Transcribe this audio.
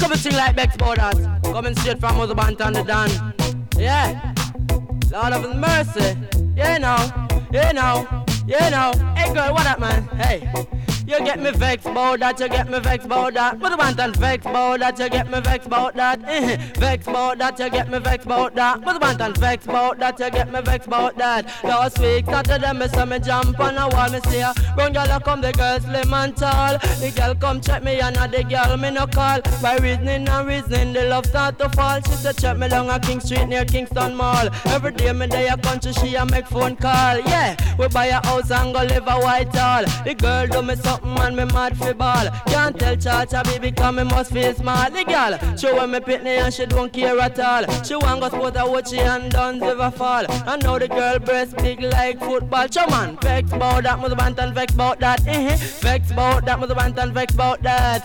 Everything like Bex about that. Coming straight from Motherbank and the Dan. Yeah. Lord of mercy. Yeah now. Yeah now. Yeah now. Hey girl, what up man? Hey. You get me vexed about that, you get me vexed about that. What about and vexed about that, you get me vexed about that. Vexed about that, you get me vexed about that. What about and vexed about that, you get me vexed about that. Last week, Saturday, me say me jump on a wall, me say, run girl, come the girl slim and tall. The girl come check me and the girl me no call. By reasoning and reasoning, the love start to fall. She said check me down at King Street near Kingston Mall. Every day me day a country, she a make phone call. Yeah, we buy a house and go live a Whitehall. The girl do me something and me mad for ball. Can't tell Cha-Cha baby cause me must feel smart. The girl, she want me pitney and she don't care at all. She want go sport a watch she and done never fall. And now the girl breast big like football. Show man, vex about that, Motherbank and vex about that. Vex about that, Motherbank and vex about that.